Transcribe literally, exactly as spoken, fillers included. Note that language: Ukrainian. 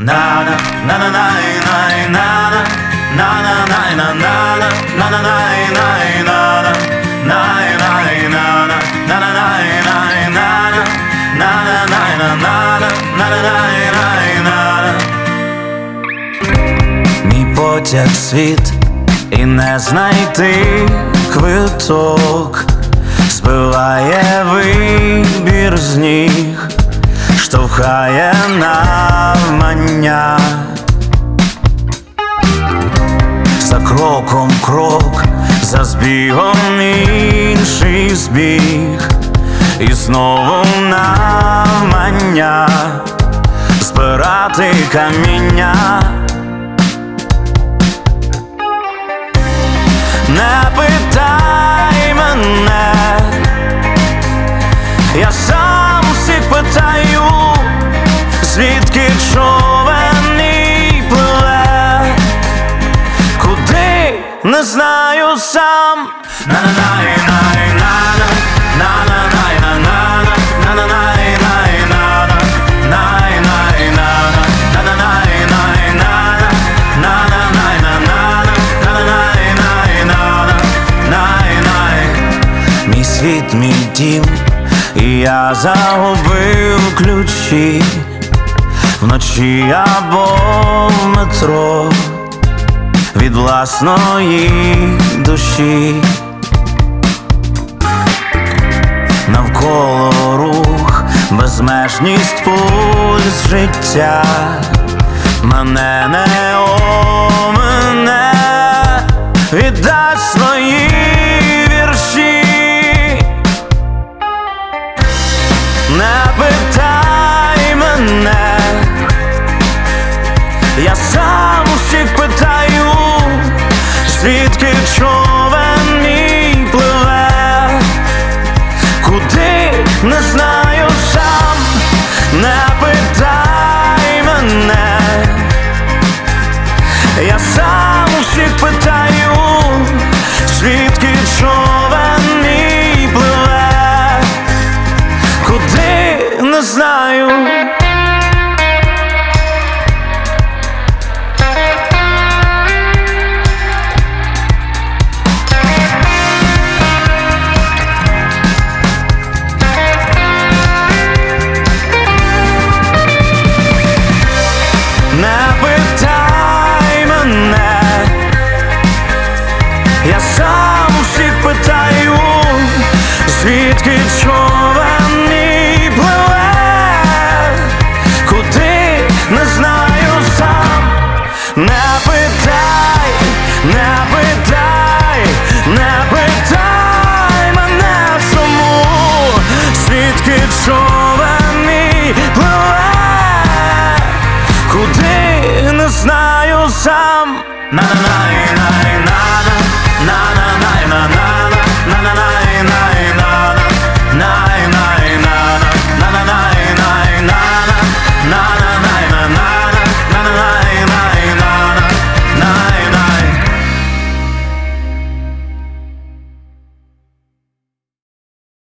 Nada, nada, nada, nada, nada, nada, nada, nada, nada, nada. Мій потяг світ і не знайти квиток, збиває вибір з ніг, штовхає навмання. За кроком крок, за збігом інший збіг, і знову навмання збирати каміння. Не питай мене, я сам всіх питаю, звідки човен і пливе, куди не знаю сам. Мій світ, мій дім, і я загубив ключі вночі або в метро від власної душі. Навколо рух, безмежність, пульс життя мене не омине, віддасть свої вірші. Не питай мене, я сам усіх питаю, звідки човен мій пливе, куди не знаю сам. Не питай мене, я сам усіх питаю, звідки човен мій пливе, куди не знаю. Я сам усіх питаю, звідки човен мій пливе, куди не знаю сам. Не питай, не питай, не питай мене чому, звідки човен мій пливе, куди не знаю сам.